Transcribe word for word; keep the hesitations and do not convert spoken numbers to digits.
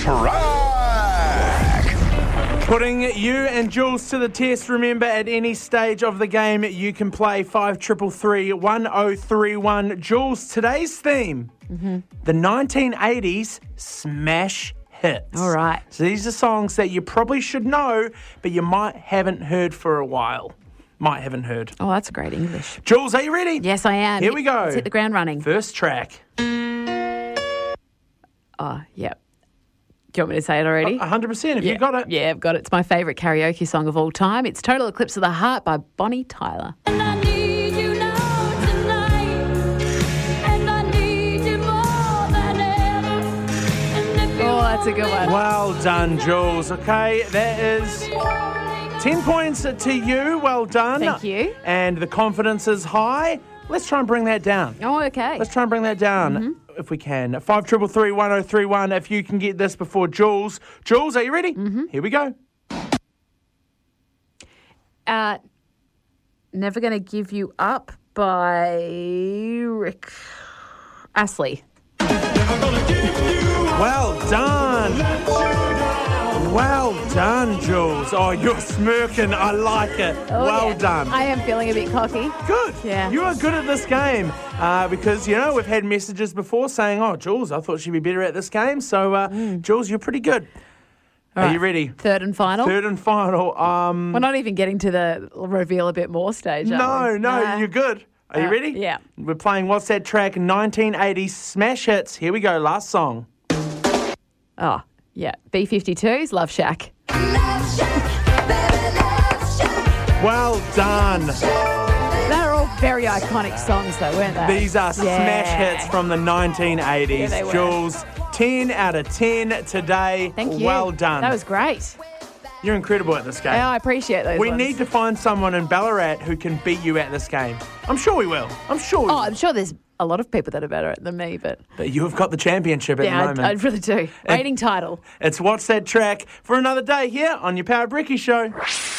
track. Putting you and Jules to the test. Remember, at any stage of the game, you can play five triple three one oh three one. Jules, today's theme, mm-hmm. the nineteen eighties smash hits. All right. So these are songs that you probably should know, but you might haven't heard for a while. Might haven't heard. Oh, that's great English. Jules, are you ready? Yes, I am. Here we go. Let's hit the ground running. First track. Oh, yeah. Do you want me to say it already? one hundred percent. Have yeah. you got it? Yeah, I've got it. It's my favourite karaoke song of all time. It's Total Eclipse of the Heart by Bonnie Tyler. And I need you now tonight, and I need you more than ever. And if you Oh, that's a good one. Well done, Jules. Okay, that is ten points to you. Well done. Thank you. And the confidence is high. Let's try and bring that down. Oh, okay. Let's try and bring that down Mm-hmm. if we can. Five triple three one oh three one. If you can get this before Jules. Jules, are you ready? Mm-hmm. Here we go. Uh, Never Gonna Give You Up by Rick Astley. Well done. Well done, Jules. Oh, you're smirking. I like it. Oh, well yeah. done. I am feeling a bit cocky. Good. Yeah. You are good at this game uh, because, you know, we've had messages before saying, oh, Jules, I thought she'd be better at this game. So, uh, Mm. Jules, you're pretty good. All Are right. you ready? Third and final. Third and final. Um, We're not even getting to the reveal a bit more stage, are no, we? no, Nah. you're good. Are you Uh, ready? yeah. We're playing What's That Track? nineteen eighties smash hits. Here we go. Last song. Oh, yeah. B fifty-two's Love Shack. love shack, baby, love shack. Well done. They're all very iconic songs, though, weren't they? These are Yeah. smash hits from the nineteen eighties. Yeah, they were. Jules, ten out of ten today. Thank you. Well done. That was great. You're incredible at this game. Yeah, I appreciate those We ones. need to find someone in Ballarat who can beat you at this game. I'm sure we will. I'm sure we Oh, will. I'm sure there's a lot of people that are better than me, but But you have got the championship at yeah, the I, moment. I really do. Rating title. It's What's That Track for another day here on your Power Bricky Show.